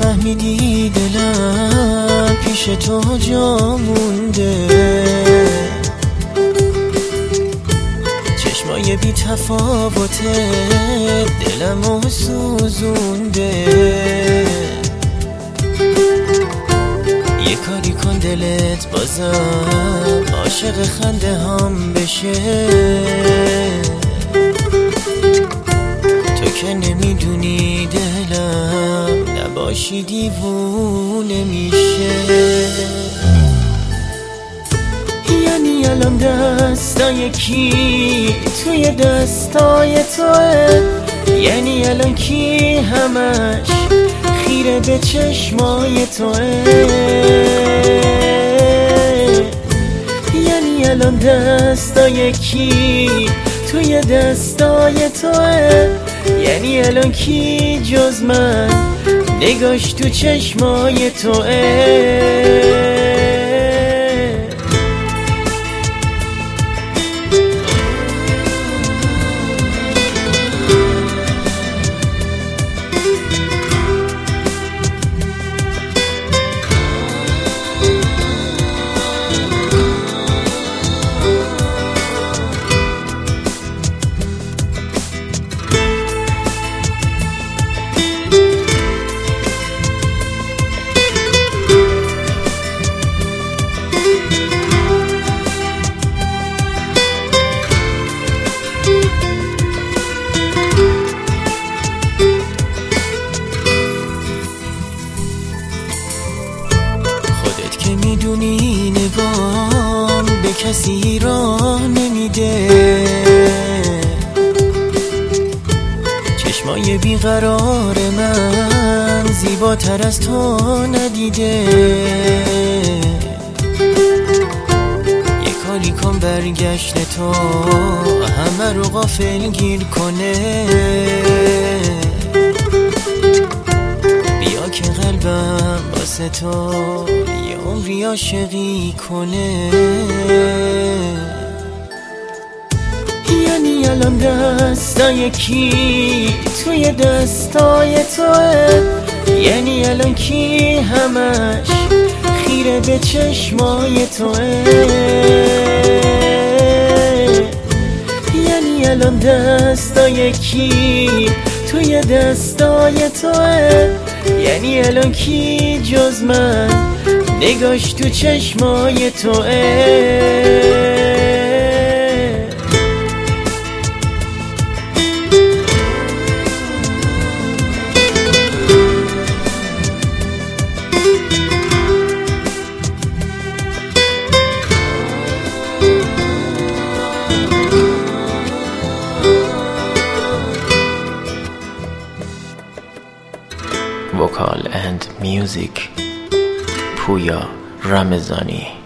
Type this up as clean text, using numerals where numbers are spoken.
فهمیدی دلم پیش تو جا مونده، چشمای بی تفاوته دلمو سوزونده. یه کاری کن دلت بازم عاشق خنده هم بشه، تو که نمیدونی دلم نباشی دیوونه میشه. یعنی الان دستای کی توی دستای توه، یعنی الان کی همش خیره به چشمای توه، یعنی الان دستای کی توی دستای توه، یعنی الان کی جز من نگاش تو چشمای توه. که میدونی نگام به کسی راه نمیده، چشمای بیقرار من زیباتر از تو ندیده. یه کاری کن برگشت تو همه رو غافل گیر کنه، بیا که قلبم واسه تو یه عمری عاشقی کنه. یعنی الان دستای کی توی دستای توه، یعنی الان کی همش خیره به چشمای توه، یعنی الان دستای کی توی دستای توه، یعنی الان کی جز من نگاش تو چشمای توه. Vocal and music Puya Ramazani.